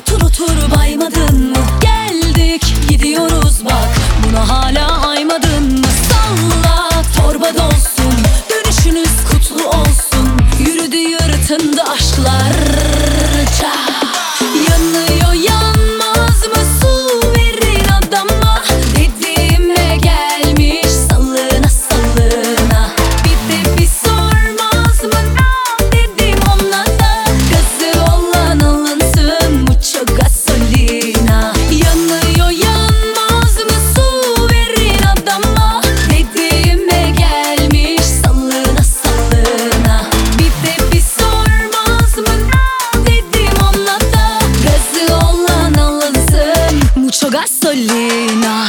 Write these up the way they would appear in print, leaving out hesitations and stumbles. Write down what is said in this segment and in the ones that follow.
Otur otur baymadın mı? Geldik gidiyoruz bak, buna hala aymadın mı? Salla torba dolsun, dönüşünüz kutlu olsun. Yürüdü yırtındı aşklarca. Yanıyor yanmaz mı, su verin adama. Dediğime gelmiş sallına sallına. Bir de bir sormaz mı, ne dedim ona da. Gazı olan alınsın, mucho gasolina. Yanıyor yanmaz mı, su verin adama. Dediğime gelmiş sallına sallına. Bir de bir sormaz mı, ne dedim ona da. Gazı olan alınsın, mucho gasolina.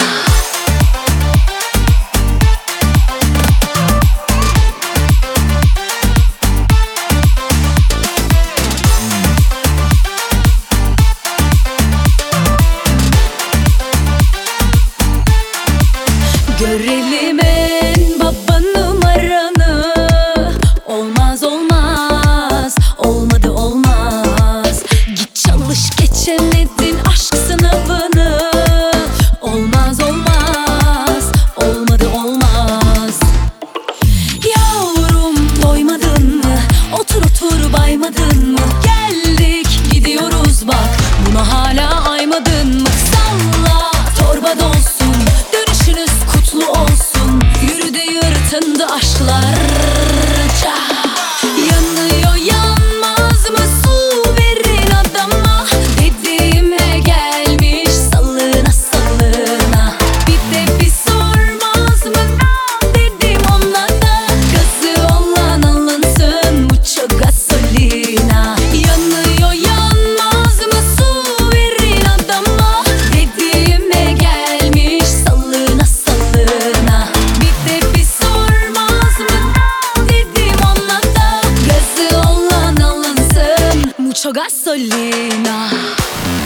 Görelim en baba numaranı. Olmaz olmaz, olmadı olmaz. Git çalış geçemedin aşk sınavını. Olmaz olmaz, olmadı olmaz. Yavrum doymadın mı? Otur otur baymadın mı? Geldik gidiyoruz bak, buna hala aymadın mı? Salla torba dolsun, dönüşünüz kutlu olsun. Yürüdü yırtındı aşklarca. Yanıyor yanmaz mı, su verin adama. Dediğime gelmiş sallına sallına. Bir de bir sormaz mı, ne dedim ona da. Gazı olan alınsın, mucho gasolina. Yanıyor yanmaz mı, su verin adama. Dediğime gelmiş sallına sallına. Bir de bir sormaz mı, ne dedim ona da. Gazı olan alınsın, mucho gasolina.